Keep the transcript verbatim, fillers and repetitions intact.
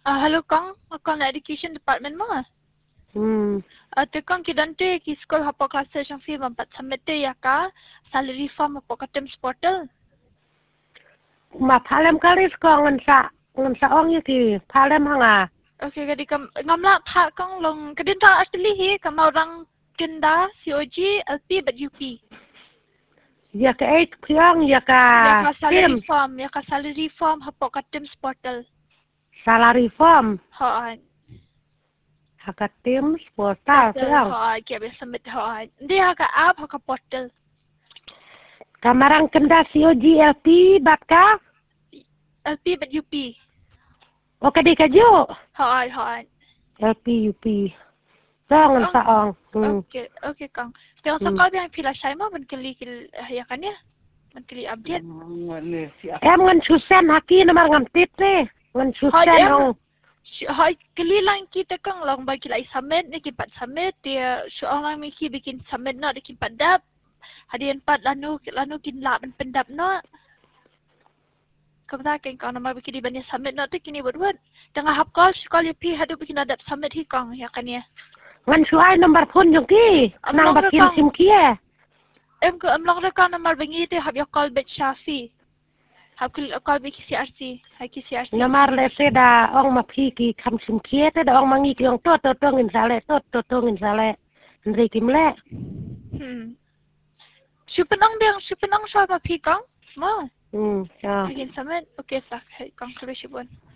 Uh, hello Kang, Kang na education department mo ah. Hmm. Uh, te Kang kidante ki school hapo klase siyang fee mampat samete ya ka salary form hapo ka Teams portal. มาพาเลมกาลิสกองเงินสะเงินสะอ้องยี่กี่พาเลมหังอ่ะ Okay, kadi kam ngamla pa Kang long kadinta actually hi kam orang kinda C O G L P but U P. อยากจะเอ็ดเพียงอยากจะ Ya ka เต็ม salary form, ya ka salary form hapo ka Teams portal. ซาลารีฟอร์ม Ha ay. หักเต็มสปอร์ตาเพียง Ha ay, kaya submit ha ay. Hindi ha ka app ha ka portal. กำลังกันดา C O G L P บัตรกา L P but U P. โอเคดีกันอยู่ Ha ay, ha ay. L P U P จ้องเงินสะอ้องอืม Okay, okay Kang. Pero sa kau yang pila siya mo, man kili kil ya kan ya? Man kili update. แอมเงินชุดเส้นฮักกี้น้ำมันเงินติดเลยเงินชุดเส้นเอา Hai kili lang kita Kang lang bagi lai submit ni kipat submit dia soal lang mi ki bikin submit no di kipat dap. Hadian pat lanu lanu kin la man pendap no. Kau tak kau nama bikin di banyak submit no tu kini buat buat. Tengah hap call call ya pi hadu bikin adap submit hi Kang ya kan ya. เงินช่วยน้ำมันพ่นอยู่กี่นางบักกินซิมเคีย Em ke em lang rekan nama bengi tu hab ya call bet Shafi. Hab call bet C R C, hai C R C. น้ำมันเลเซดาอ่องมาพี่กี่คำซิมเคียแต่ดอ่องมางี้กี่องตัวตัวตัวเงินสาเลตัวตัวตัวเงินสาเลรีกิมเล่ Hmm. Supenang dia, supenang siya ma pi Kang. Ma. อืมจ้า Bikin submit. Okay, tak. Hey, Kang, sabi siya buwan.